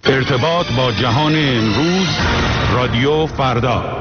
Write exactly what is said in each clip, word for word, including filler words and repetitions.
ارتباط با جهان امروز، رادیو فردا.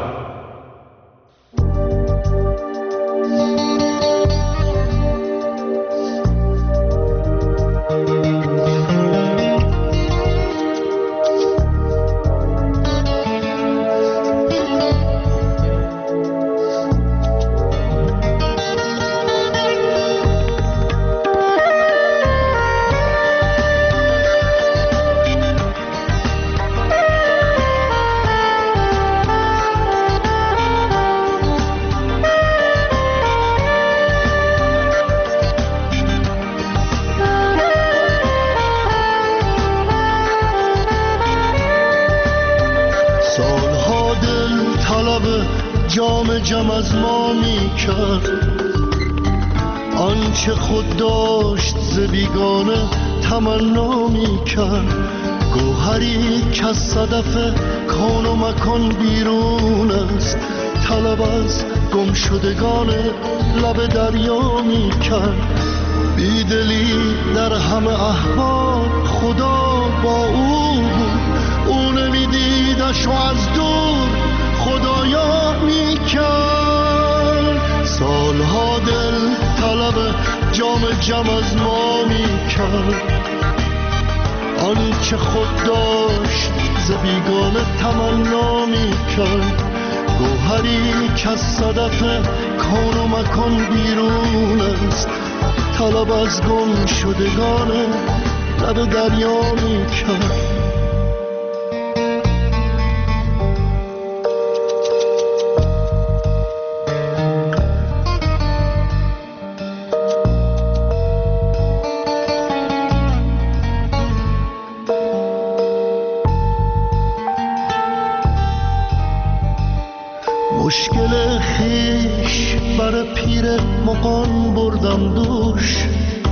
جام جم از ما می کرد آنچه خود داشت ز بیگانه تمنا می کرد. گوهری که از صدف کون و مکان بیرون است، طلب از گم شدگان لب دریا می کرد. بیدلی در همه احوال خدا با او بود، او نمیدیدش و از دور خدایا می کرد. سالها دل طلب جام جم از ما می کرد آنچه خود داشت ز بیگانه تمنا می کرد. گوهری که از صدف کون و مکان بیرون است، طلب از گم شدگان لب دریا می کرد. مشکل خیش بر پیر مغان بردم دوش،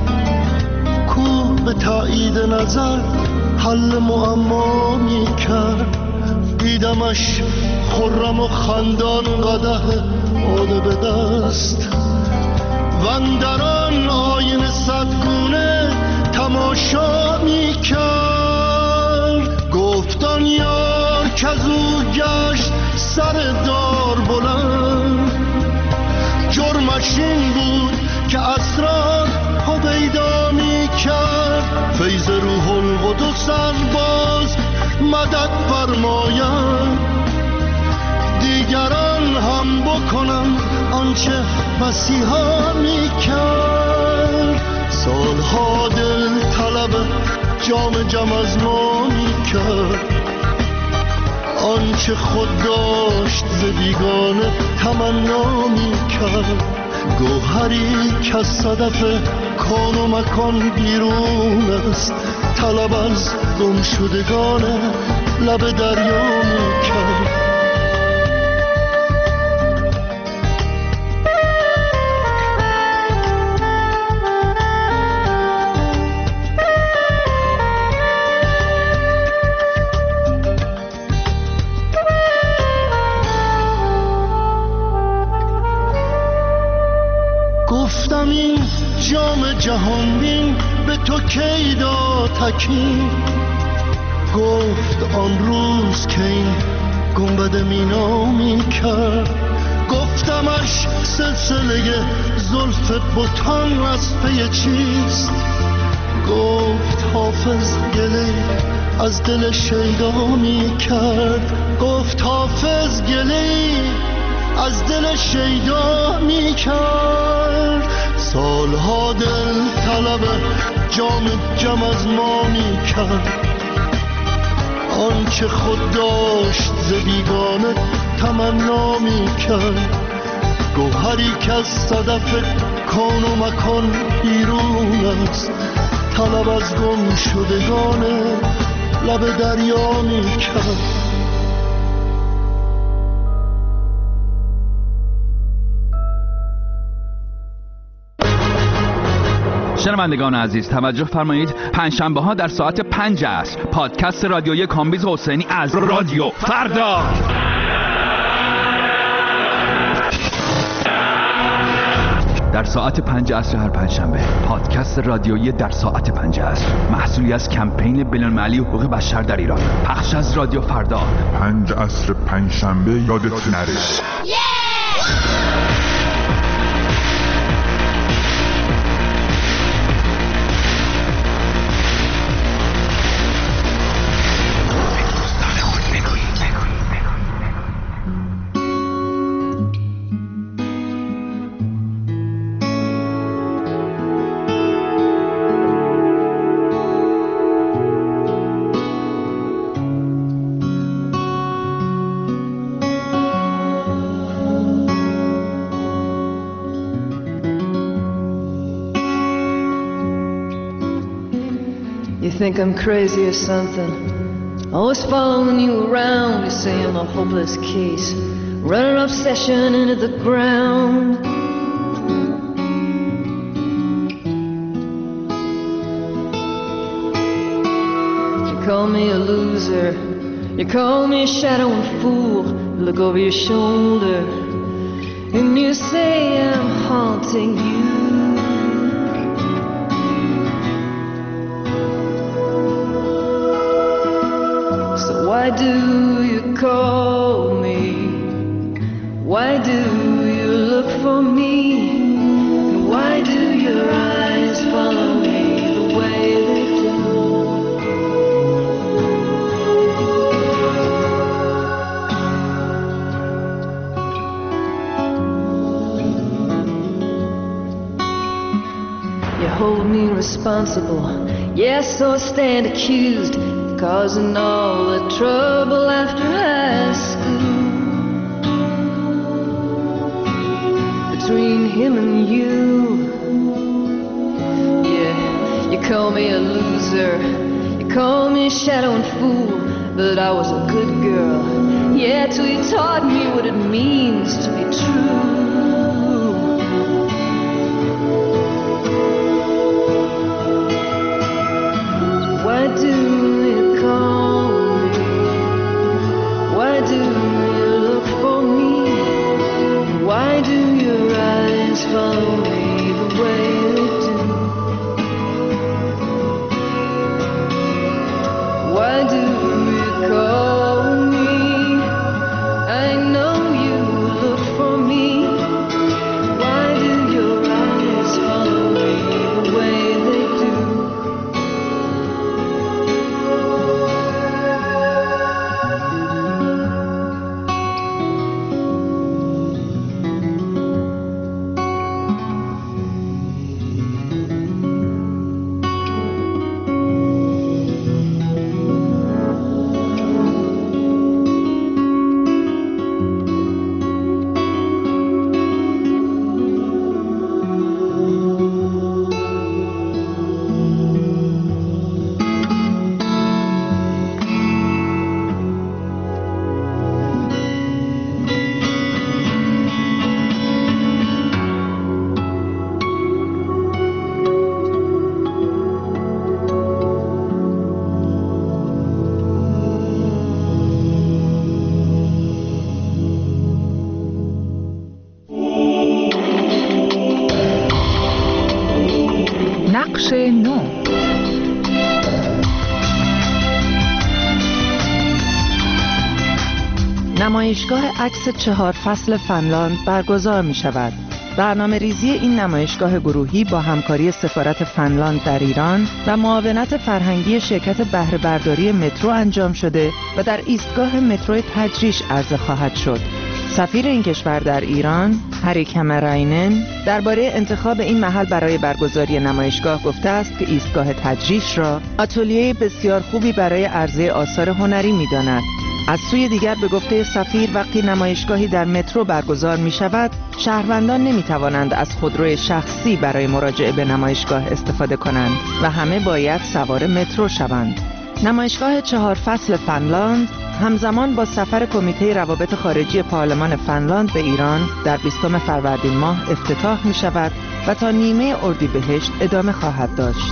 کو به تایید نظر حل معما می کرد. دیدمش خرم و خندان قدح باده به دست، و اندر آن آینه صدگونه تماشا می کرد. گفتان یار کزو گشت سر دار بلند، جرمش این بود که اسرار هویدا می کرد. فیض روح القدس باز مدد فرماید، دیگران هم بکنن آنچه مسیحا می کرد. سالها دل طلب جام جم از ما می کرد آنچه خود داشت ز بیگانه تمنا می کرد. گوهری که از صدف کون و مکان بیرون است، طلب از گم شدگان لب دریا می کرد. گفتم این جام جهان بین به تو کی داد تکین، گفت آن روز که این گنبد مینا می کرد. گفتمش سلسله زلف بتان از پی چیست، گفت حافظ گله از دل شیدا می کرد. گفت حافظ گله از دل شیدا می کرد. سالها دل طلب جام جم از ما می کرد آنچه خود داشت ز بیگانه تمنا می کرد. گوهری که از صدف کون و مکان بیرون است، طلب از گم شدگان لب دریا می کرد. شنوندگان عزیز توجه فرمایید، پنجشنبه ها در ساعت پنج عصر پادکست رادیویی کامبیز حسینی از رادیو فردا در ساعت پنج عصر هر پنجشنبه. پادکست رادیویی در ساعت پنج عصر، محصولی از کمپین بین‌المللی حقوق بشر در ایران، پخش از رادیو فردا. پنج عصر پنجشنبه یادت نره. You think I'm crazy or something? Always following you around. You say I'm a hopeless case, running obsession into the ground. You call me a loser, you call me a shadow and fool. You look over your shoulder and you say I'm haunting you. Why do you call me? Why do you look for me? And why do your eyes follow me the way they do? You hold me responsible, yes, so I stand accused, causing all the trouble after high school. Between him and you, yeah, you call me a loser, you call me a shadow and fool, but I was a good girl, yeah, till you taught me what it means to be true. Why do you call me? Why do you look for me? Why do your eyes follow me the way they do? Why do you call me? I know you look for me. Why do your eyes follow me the way they do? نقش نو. نمایشگاه عکس چهار فصل فنلاند برگزار می شود. برنامه ریزی این نمایشگاه گروهی با همکاری سفارت فنلاند در ایران و معاونت فرهنگی شرکت بهره برداری مترو انجام شده و در ایستگاه مترو تجریش عرضه خواهد شد. سفیر این کشور در ایران، هری کمراینن، درباره انتخاب این محل برای برگزاری نمایشگاه گفته است که ایستگاه تجریش را آتلیه بسیار خوبی برای عرضه آثار هنری می‌داند. از سوی دیگر به گفته سفیر وقتی نمایشگاهی در مترو برگزار می شود، شهروندان نمی توانند از خودروی شخصی برای مراجعه به نمایشگاه استفاده کنند و همه باید سوار مترو شوند. نمایشگاه چهار فصل فنلاند همزمان با سفر کمیته روابط خارجی پارلمان فنلاند به ایران در بیستم فروردین ماه افتتاح می شود و تا نیمه اردیبهشت ادامه خواهد داشت.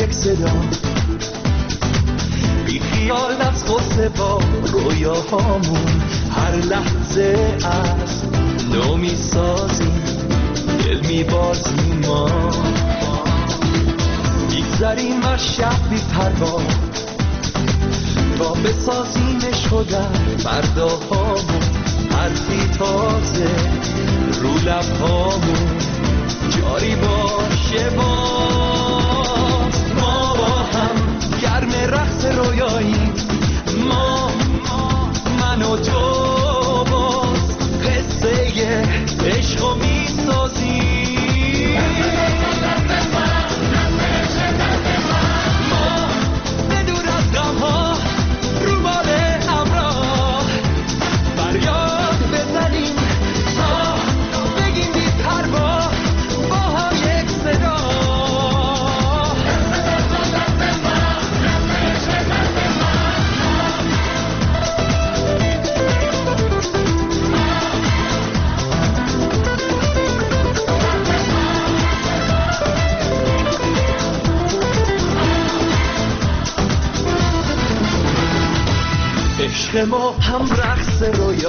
یک صدا، بی خیال از غصه با رویاهامون هر لحظه از نو میسازیم، دل میبازیم ما، میگذریم از شب بی پروا تا بسازیمش خودم فرداهامون، حرفی تازه رو لبهامون جاری باشه باز. ما با هم گرم رقص رویاییم، ما من و تو باز قصه عشق و میسازیم. ما بدور از غمها رو بال همراه فریاد بزنیم تا بگیم بی پروا با هم یک صدا. عشق ما هم رقص رویا،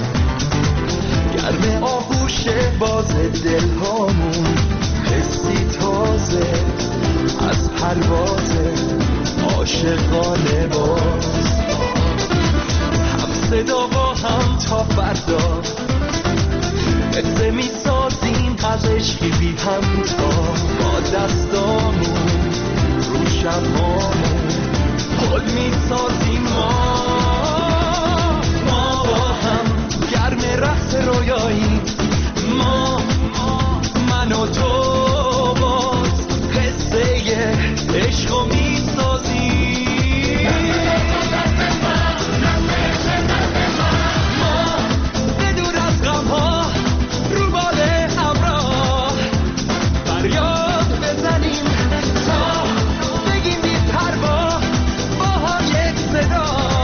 گرم آغوش باز دلهامون، حسی تازه از پرواز عاشقانه باز. هم صدا با هم تا فردا قصه می سازیم از عشقی بی همتا، با دستامون رو شبهامون خود می سازیم ما. ما با هم گرم رقص رویایی، ما من و تو باز قصه عشق و می سازیم. ما بدور از غمها رو بال همراه فریاد بزنیم تا بگیم بی پروا با هم یک صدا.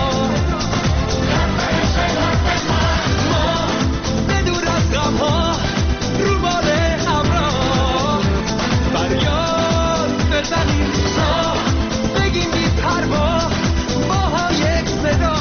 ما بدور از غمها رو بال همراه فریاد بزنیم تا بگیم بی پروا با هم یک صدا.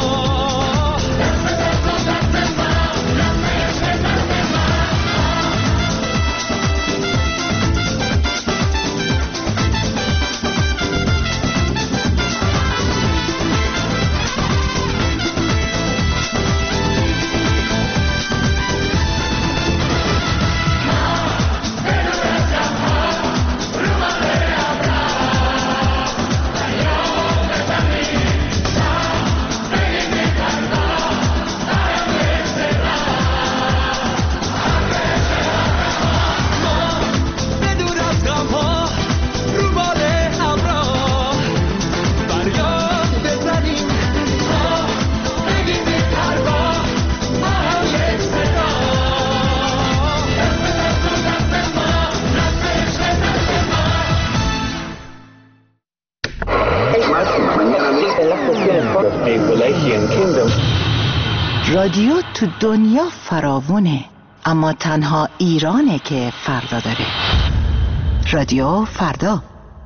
بدور از غمها رو بال همراه فریاد بزنیم تا بگیم بی پروا با هم یک صدا. رادیو تو دنیا فراوونه، اما تنها ایرانه که فردا داره. رادیو فردا.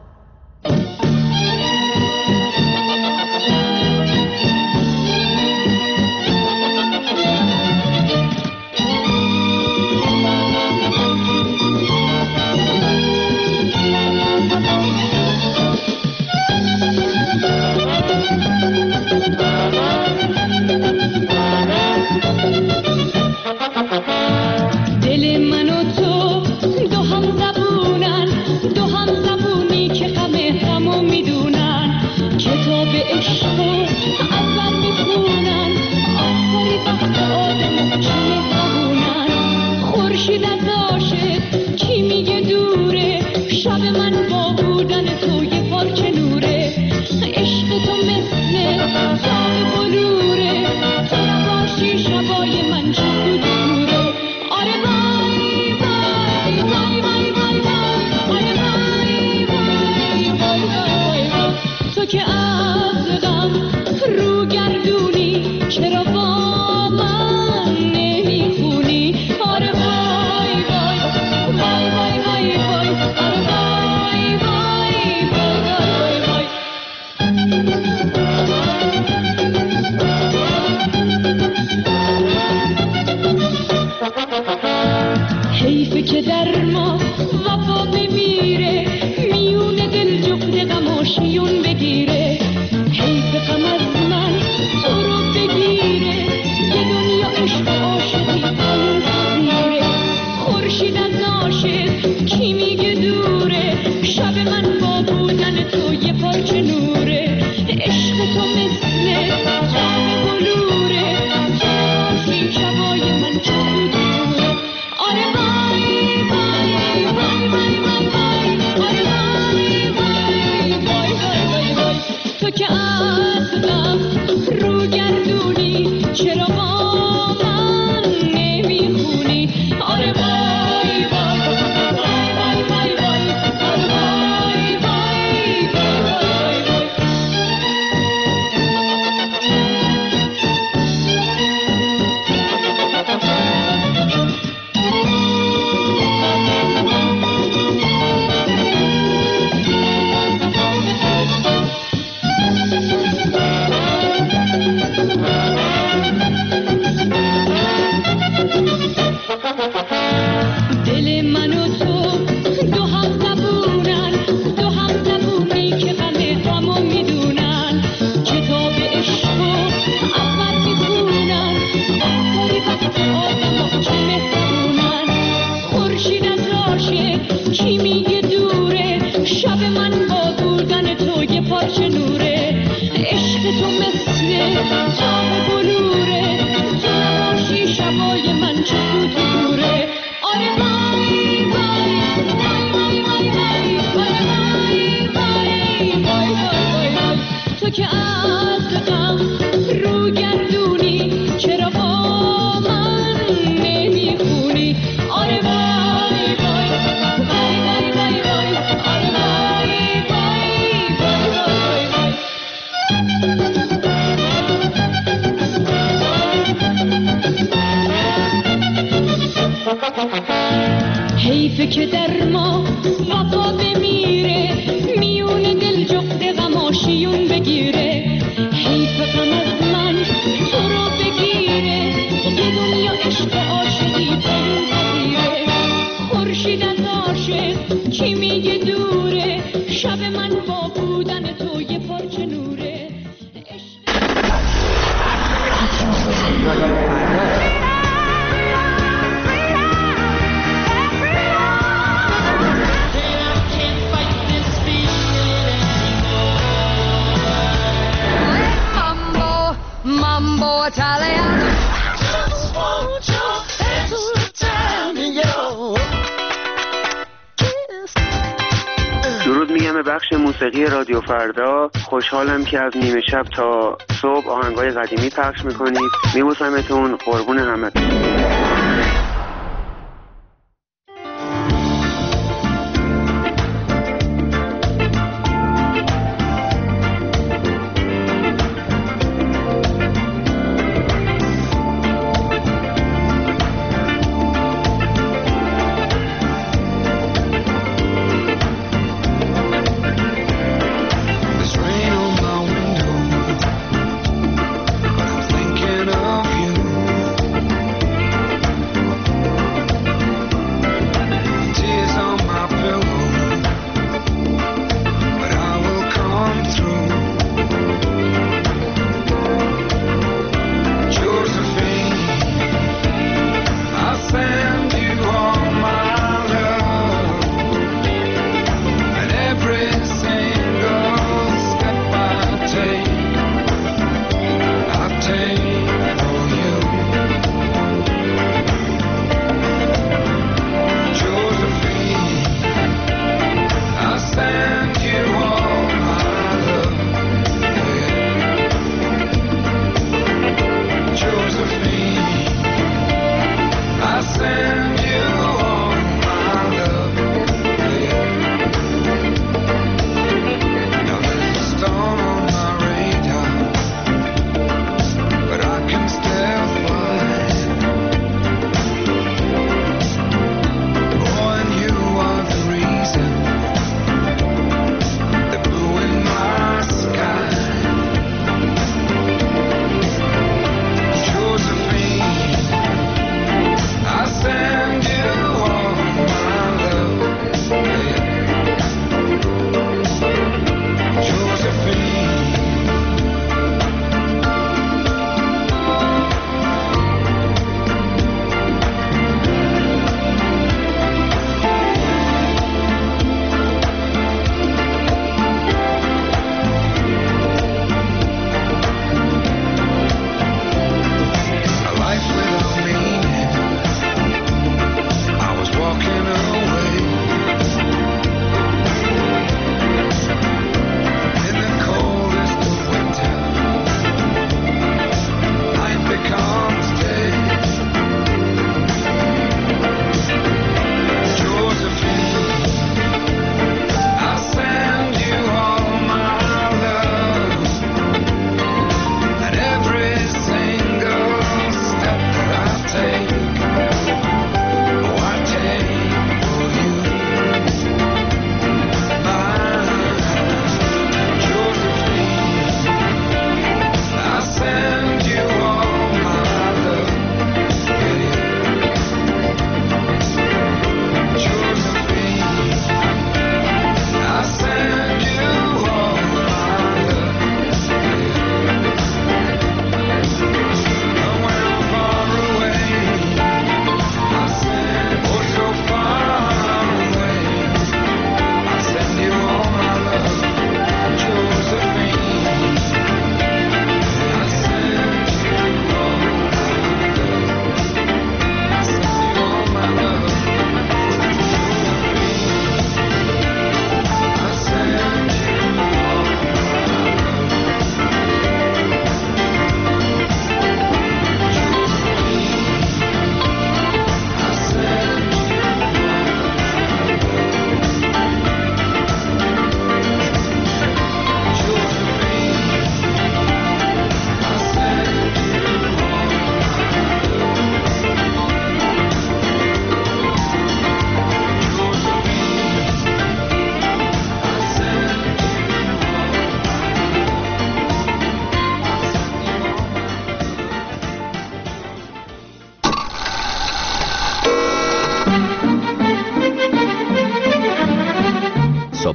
دل من و تو دو هم زبونن، دو هم زبونی که غم همو میدونن، کتاب عشق و از بر میخونن، آخری وقت آدم که میخونن. خورشید از عاشق کی میگه دوره، شب من با بودن تو یه پارچه نوره. عشق تو مثل تاق بلوره، تو نباشی شبای من چه دوره. آره وای وای وای وای وای وای، آره وای وای وای وای وای. تو که از غم رو گردونی، چرا با من نمیخونی. آره وای وای روزی که در ما وفا بمیره، میون دل جفت غماشیون بگیره. حیف غم از من تو رو بگیره، یه دنیا عشق عاشقی برون پذیره. خورشید از عاشق چی میگه دوره، شب من با بودن تو یه پارچه نوره. Mambo Italiano. درود میگم به بخش موسیقی رادیو فردا. خوشحالم که از نیمه شب تا صبح آهنگای قدیمی پخش میکنید. میبوسمتون، قربون همتون.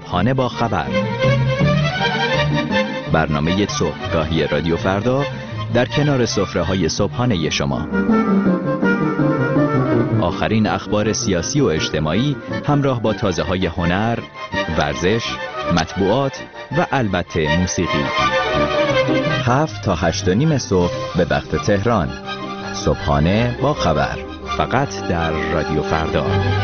صبحانه با خبر، برنامه صبحگاهی رادیو فردا در کنار سفره‌های صبحانه شما. آخرین اخبار سیاسی و اجتماعی همراه با تازه‌های هنر، ورزش، مطبوعات و البته موسیقی. هفت تا هشت و نیم صبح به وقت تهران. صبحانه با خبر، فقط در رادیو فردا.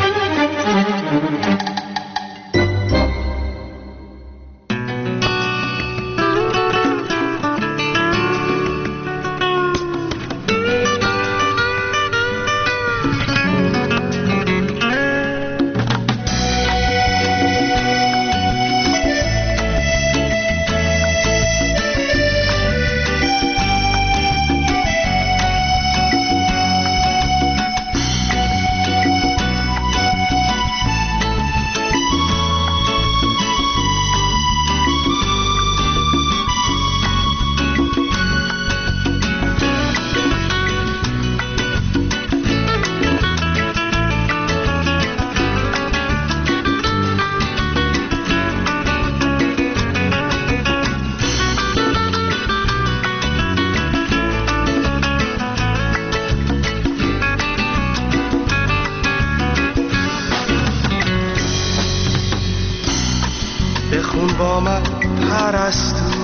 بخون با من پرستو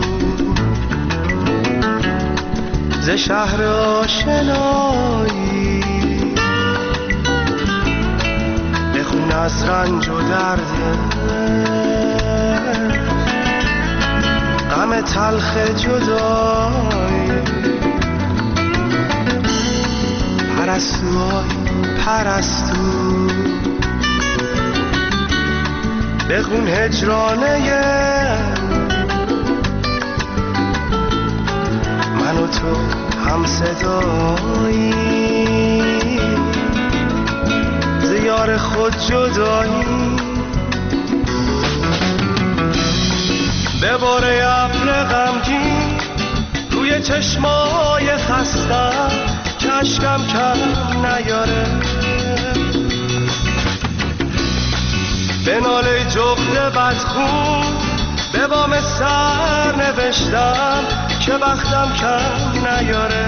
ز شهر آشنایی، بخون از رنج و درد غم تلخ جدایی. پرستو پرستو بخون هجرانه من و تو هم صدایی، ز یار خود جدایی. بباره ابر غمگین روی چشمای خستم که اشکم کم نیاره، به ناله جغد بدخون به بام سر نوشتم که بختم کم نیاره.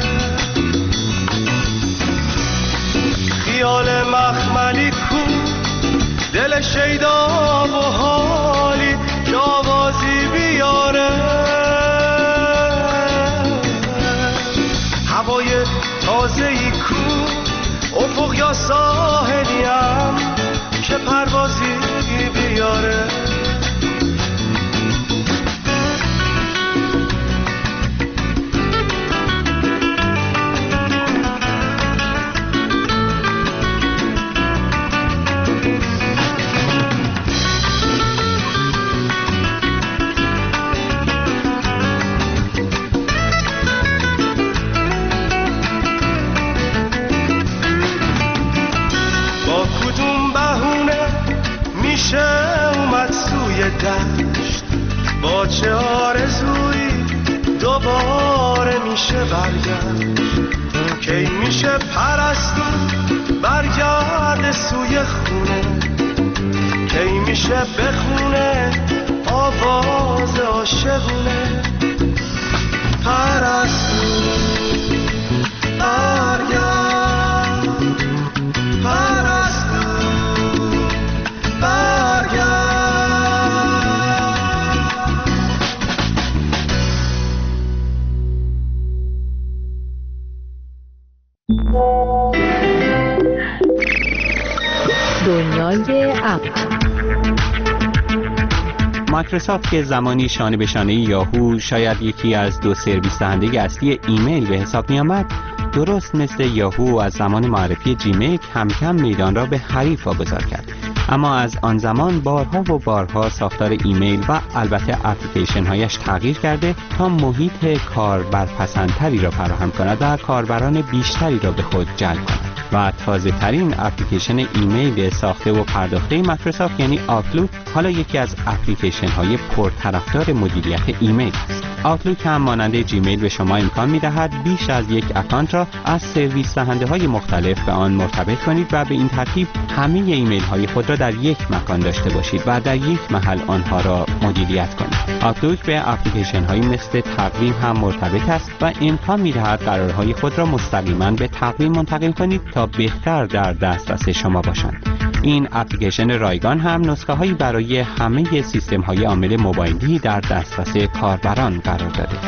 خیال مخملی کو دل شیدا و حالی که آوازی بیاره، هوای تازه‌ای کو افق یا ساحلیم که پروازی بیاره. دشت با چه آرزویی دوباره میشه برگشت، کی میشه پرستو برگرد سوی خونه، کی میشه بخونه آواز عاشقونه. پرستو برگرد، پرستو برگرد. دنیای اپ. مایکروسافت که زمانی شانه به شانه یاهو شاید یکی از دو سرویس دهنده اصلی ایمیل به حساب می آمد، درست مثل یاهو از زمان معرفی جیمیل کم کم میدان را به حریف واگذار کرد. اما از آن زمان بارها و بارها ساختار ایمیل و البته اپلیکیشن هایش تغییر کرده تا محیط کاربرپسندتری را فراهم کند و کاربران بیشتری را به خود جلب کند. و تازه ترین اپلیکیشن ایمیل ساخته و پرداخته مایکروسافت یعنی آوتلوک حالا یکی از اپلیکیشن های پرطرفدار مدیریت ایمیل است. آوتلوک هم مانند جیمیل به شما امکان می‌دهد بیش از یک اکانت را از سرویس دهنده های مختلف به آن مرتبط کنید و به این ترتیب همه ایمیل های خود را در یک مکان داشته باشید و در یک محل آنها را مدیریت کنید. آوتلوک به اپلیکیشن های مثل تقویم هم مرتبط است و امکان می‌دهد قرارهای خود را مستقیما به تقویم منتقل کنید تا بهتر در دسترس شما باشند. این اپلیکیشن رایگان هم نسخه‌هایی برای همه سیستم‌های عامل موبایلی در دسترس کاربران قرار داده.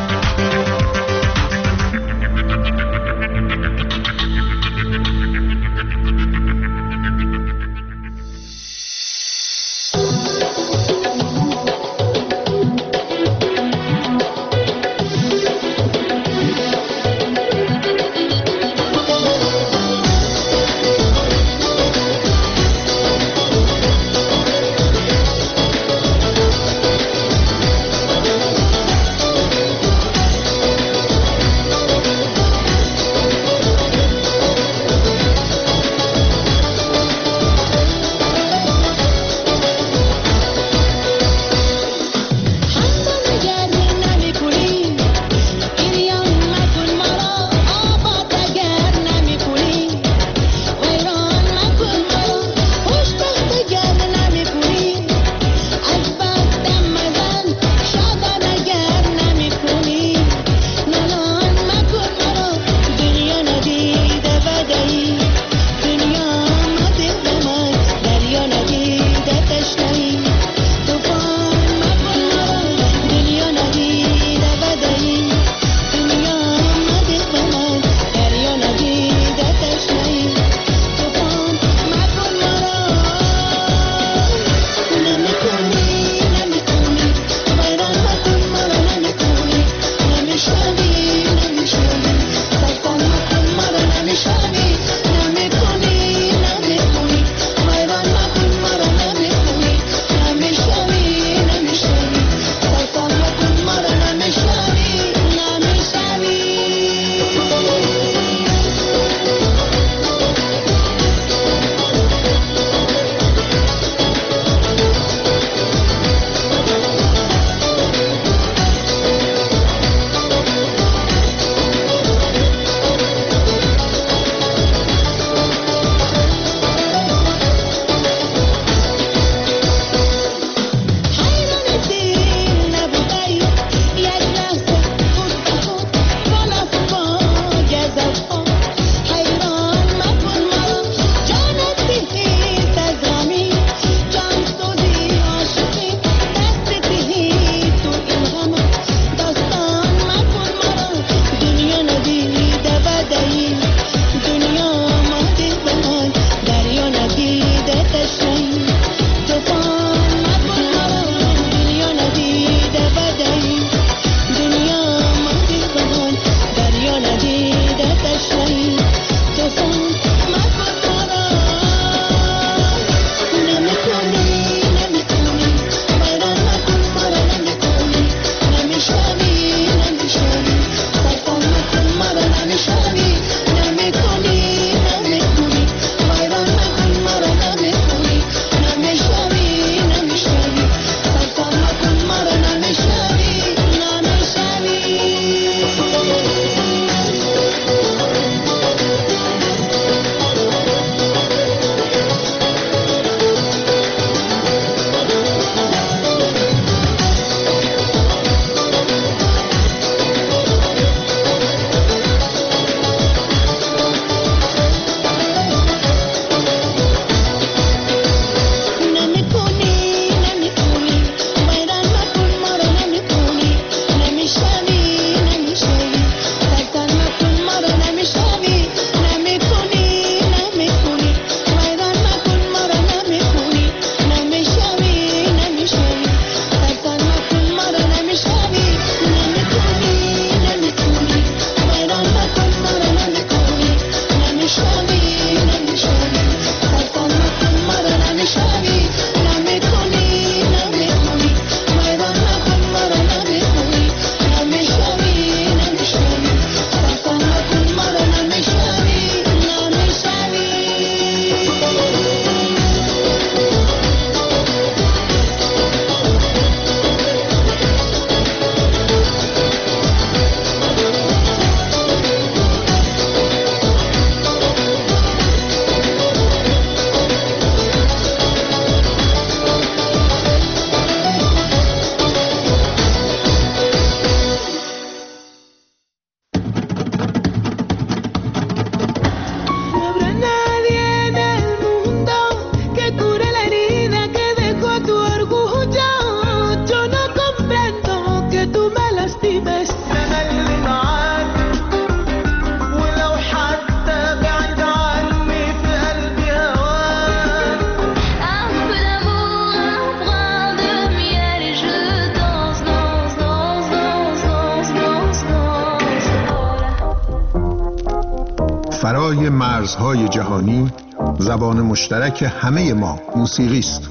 فرای مرزهای جهانی زبان مشترک همه ما موسیقی است.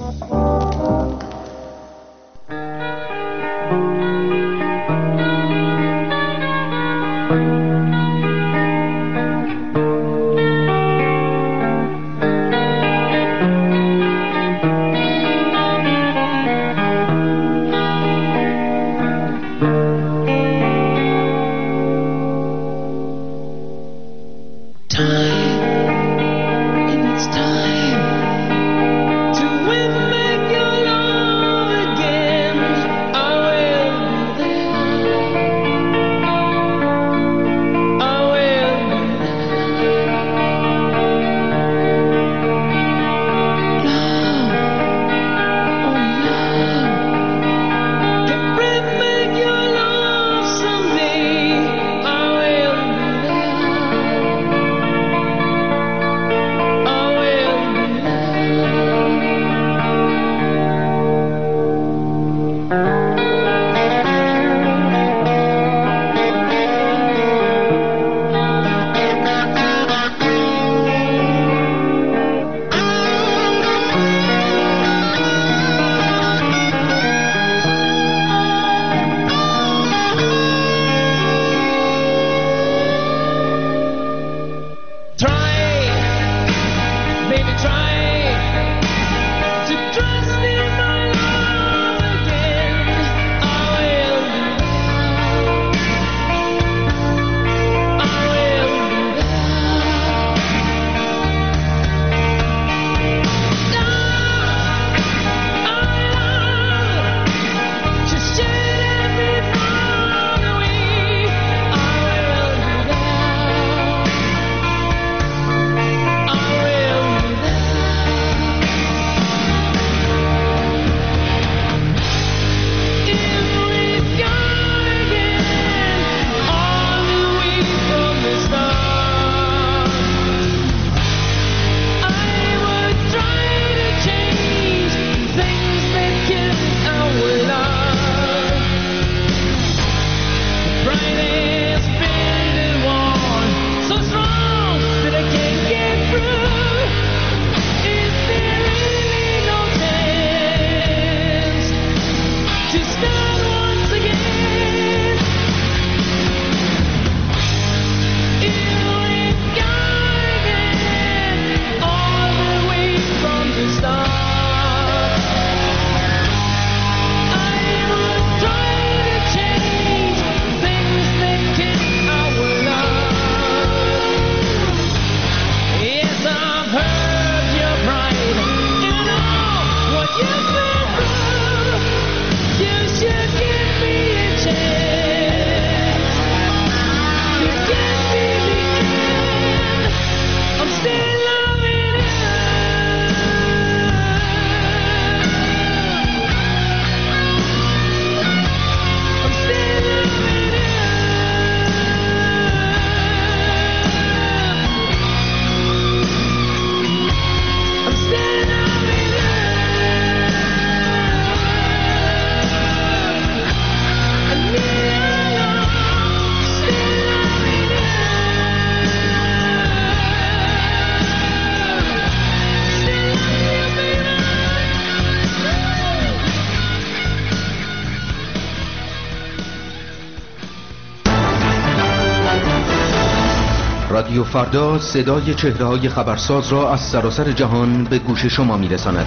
رادیو فردا صدای چهره‌های خبرساز را از سراسر جهان به گوش شما می‌رساند.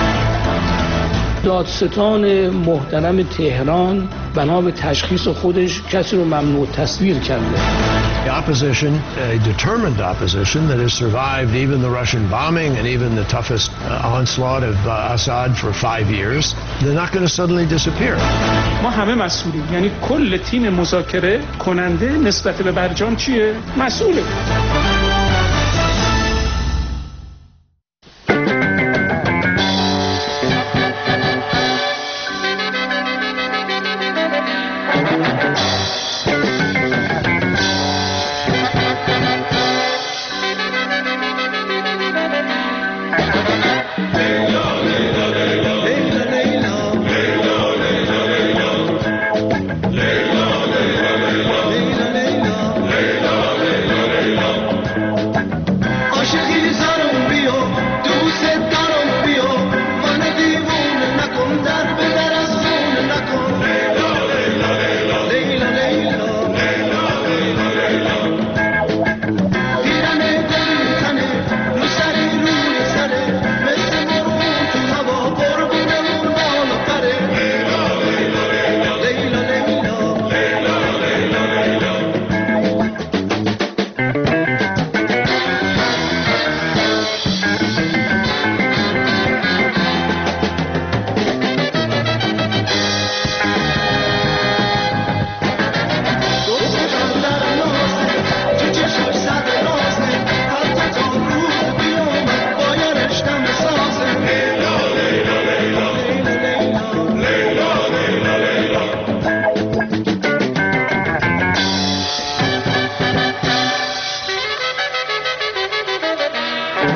دادستان محترم تهران بنا به تشخیص خودش کسی رو ممنوع تصویر کرده. The opposition, a determined opposition that has survived even the Russian bombing and even the toughest uh, onslaught of uh, Assad for five years, they're not going to suddenly disappear. ما همه مسئولیم، یعنی کل تیم مذاکره کننده نسبت به برجام چیه؟ مسئوله.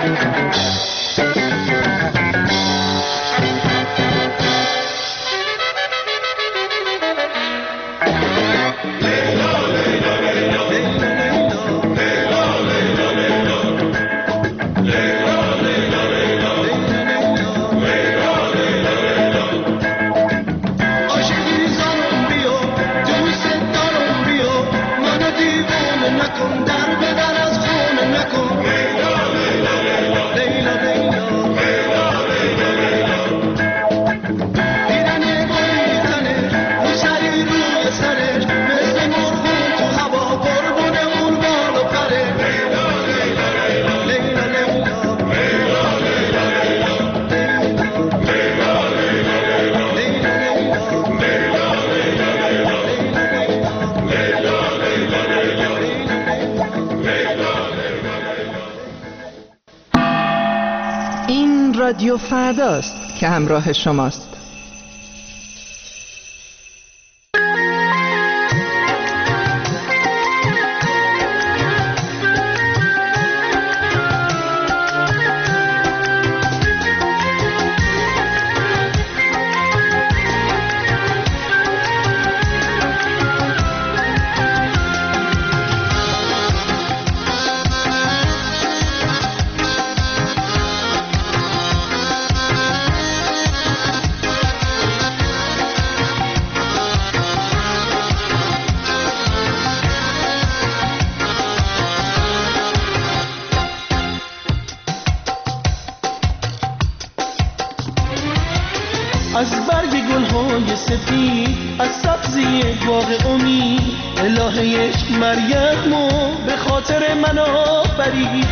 رادیو فرداست که همراه شماست. از برگ گلهای سفید، از سبزی باغ امید، الهه عشق مریمو به خاطر من آفرید.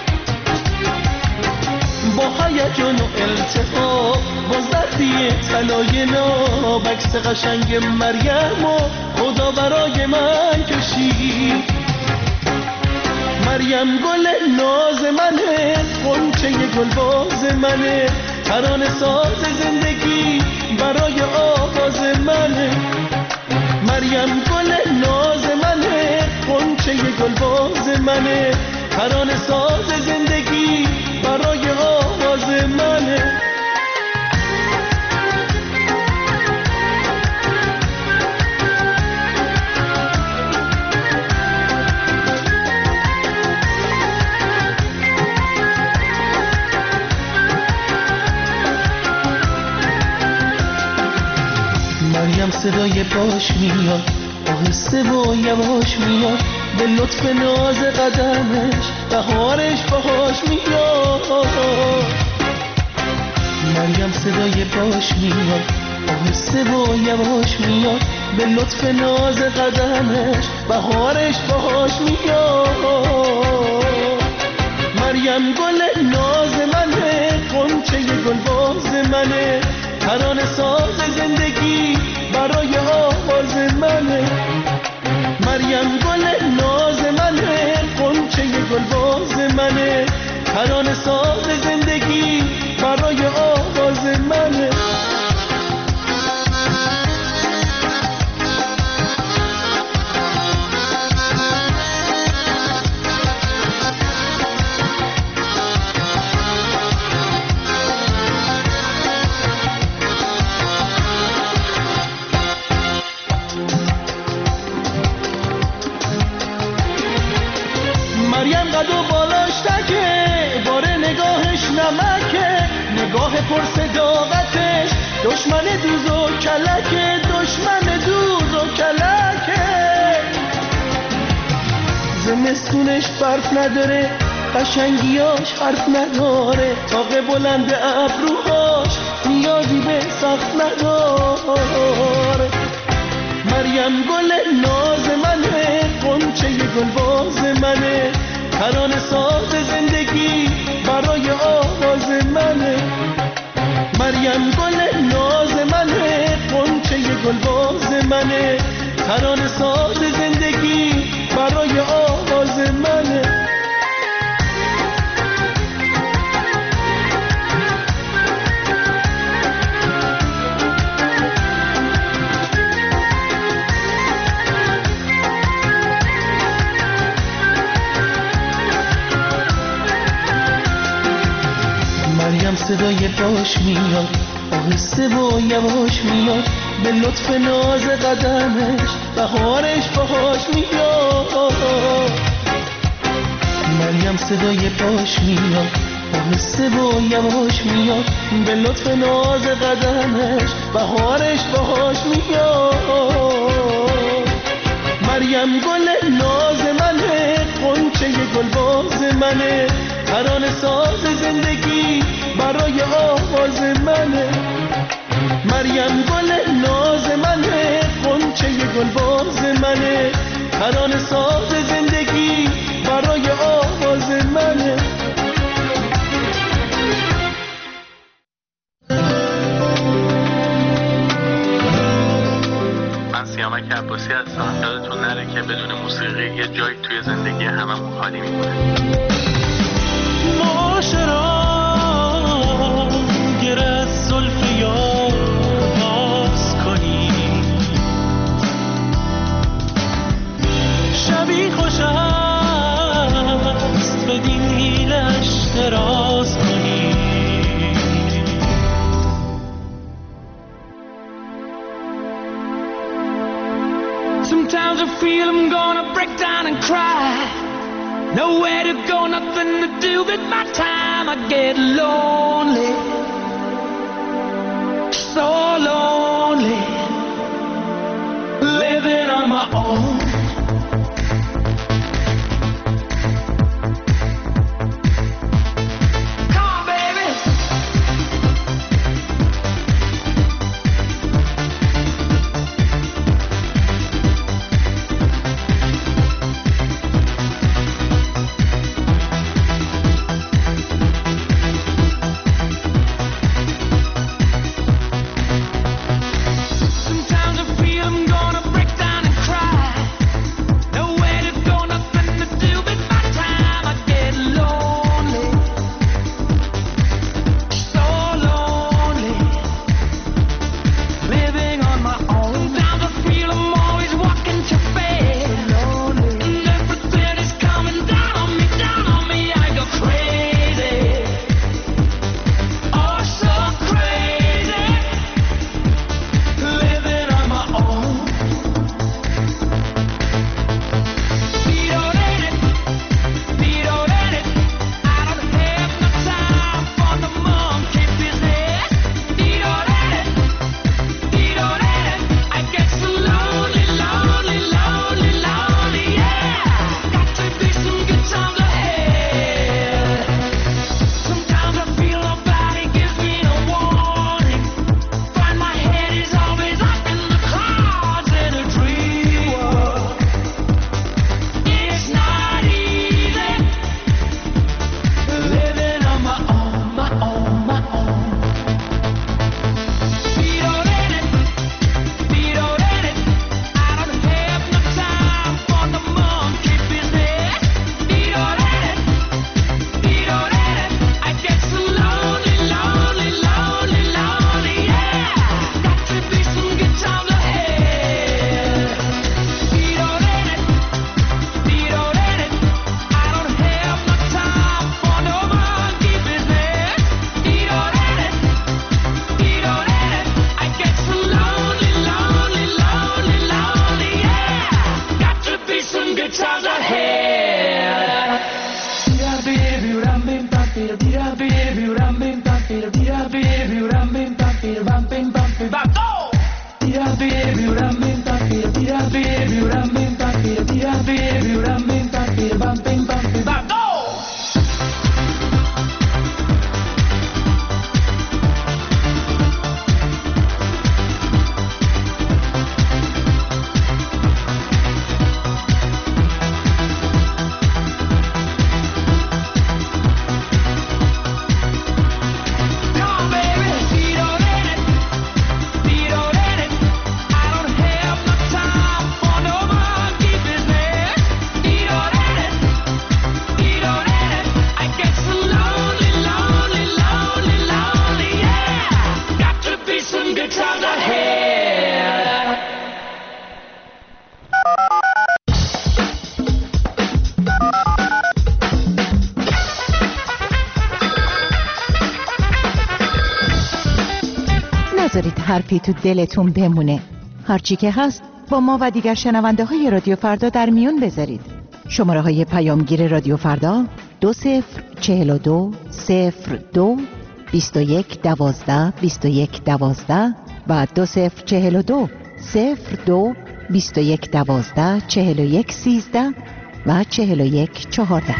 با هیجان و التفات، با زردی طلای ناب، عکس قشنگ مریمو خدا برای من کشید. مریم گل ناز منه، غنچه گلباز منه، ترانه ساز زندگی برای آواز منه. مریم گل ناز منه، غنچه گلباز منه، ترانه ساز زندگی برای آواز منه. مریم صدای باش میاد، آهسته و یواش میاد، به لطف ناز قدمش بهارش باهاش میاد. مریم صدای باش میاد، آهسته و یواش میاد، به لطف ناز قدمش بهارش باهاش میاد. مریم گل ناز منه، غنچه گلباز منه، ترانه ساز زندگی برای آواز منه. مریم گل ناز منه، غنچه گلباز منه، ترانه ساز زندگی برای آواز منه. مریم قد و بالاش تکه، باره نگاهش نمکه، نگاه پر صداقتش دشمن دوز و کلکه، دشمن دوز و کلکه. زمستونش برف نداره، قشنگیاش حرف نداره، تاق بلند ابروهاش نیازی به سخت نداره. مریم گل ناز منه، غنچه گلباز منه، ترانه ساز زندگی برای آواز منه. مریم گل ناز منه، غنچه گلباز منه، ترانه ساز زندگی برای آواز منه. صدای پاش میاد، آهسته و یواش میاد، به لطف ناز قدمش بهارش باهاش میاد. مریم صدای پاش میاد، آهسته و یواش میاد، به لطف ناز قدمش بهارش باهاش میاد. مریم گل ناز منه، غنچه گلباز منه، ترانه ساز زندگی برای آواز منه. مریم گل ناز منه، غنچه گلباز منه، ترانه ساز زندگی برای آواز منه. من سیامک عباسی هستم. یادتون نره که بدون موسیقی یه جایی توی زندگی هممون خالی میمونه. معاشرا گر از زلف یار باز کنی، شبی خوش است بدین حیلش دراز کنی. Sometimes I feel I'm gonna break down and cry. Nowhere to go, nothing to do with my time. I get lonely, so lonely, living on my own. نذارید حرفی تو دلتون بمونه. هرچی که هست با ما و دیگر شنونده های رادیو فردا در میون بذارید. شماره های پیامگیر رادیو فردا دو صفر چهل و دو صفر دو بیست و یک دوازده بیست و یک دوازده و دو صفر چهل و دو صفر دو بیست و یک دوازده چهل و یک سیزده و چهل و یک چهارده.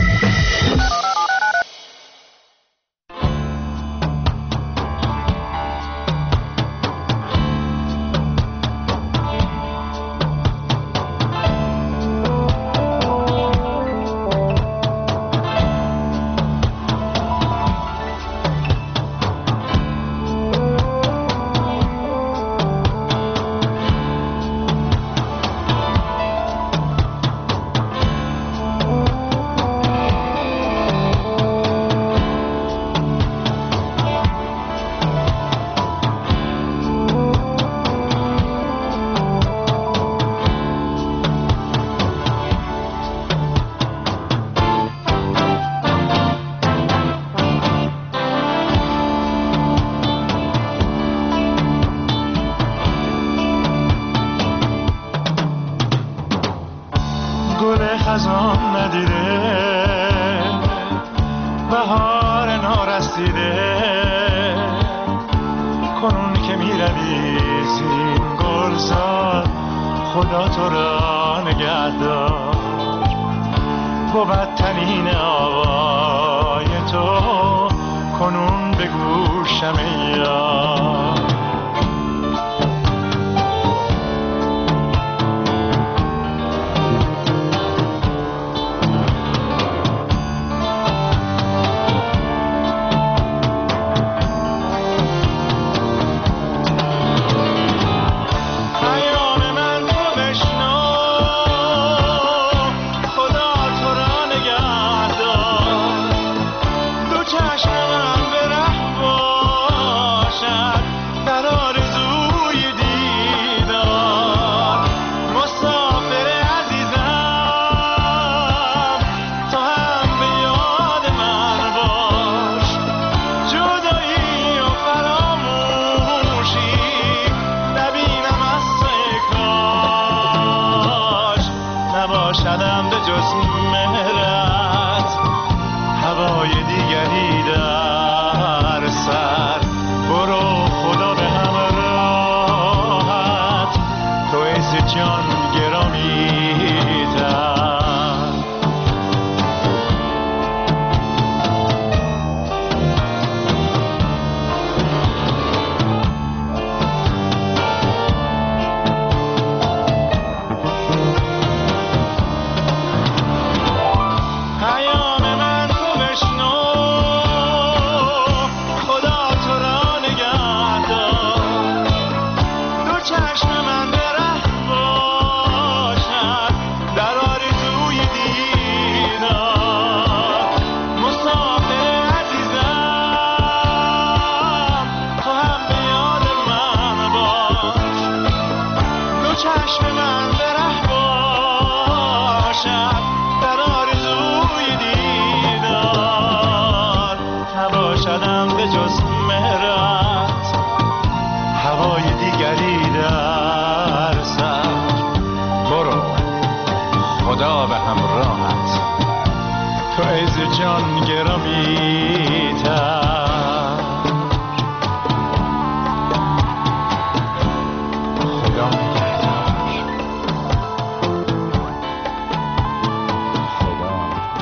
خزان ندیده بهار نارسیده کنون که میروی زین گلزار خدا تو را نگهدار بود تنین آوای تو کنون به گوشم یار شدم به جز مهرت هوای دیگری در سر برو خدا به همراهت تو عز جان گرامی تر جان گرامی تر خدا نگهدار خدا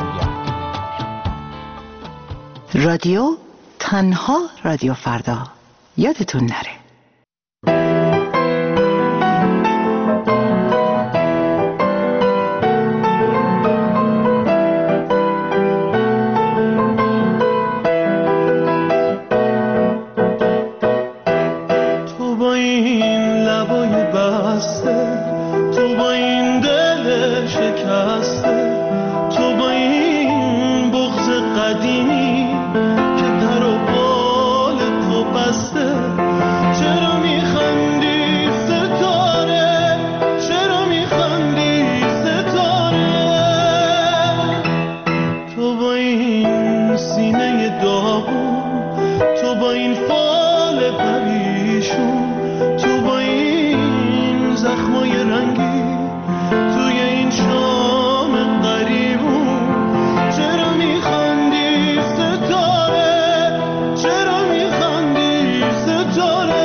نگهدار. رادیو تنها رادیو فردا یادتون نره. تو با این گل پریشون، تو با این زخمای رنگی توی این شام غریبون، چرا میخندی ستاره، چرا میخندی ستاره.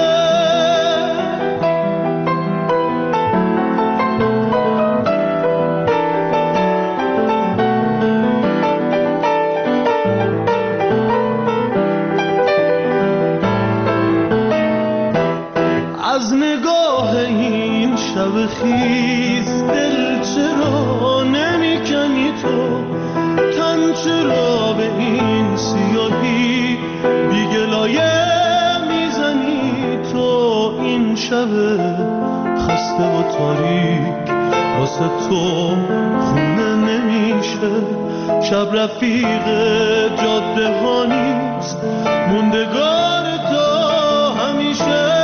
از نگاه این شب خیز دل چرا نمیکنی تو، تن چرا به این سیاهی بی گلایه میزنی تو. این شب خسته و تاریک واسه تو خونه نمیشه، شب رفیق جاده ها نیست، موندگار تو همیشه.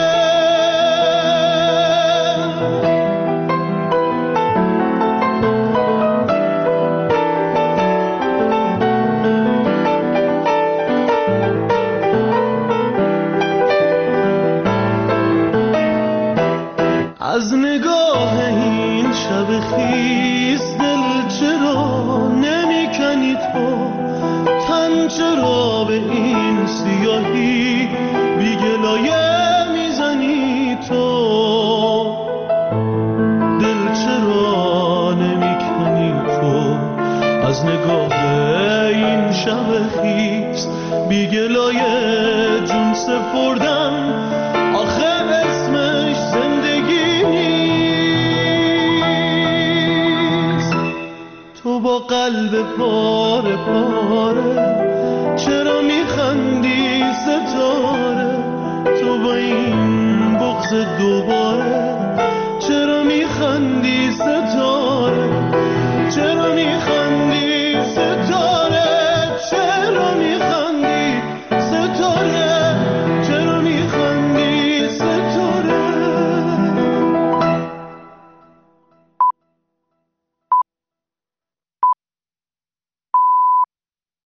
از نگاه این شب خیز دل چرا نمیکنی تو، تن چرا به این سیاهی بی گلایه میزنی تو. دل چرا نمیکنی تو از نگاه این شب خیز بی گلایه جون سپردن، آخه اسمش زندگی نیست. تو با قلب پاره پاره چرا میخندی ستاره، تو با این بغض دوباره چرا میخندی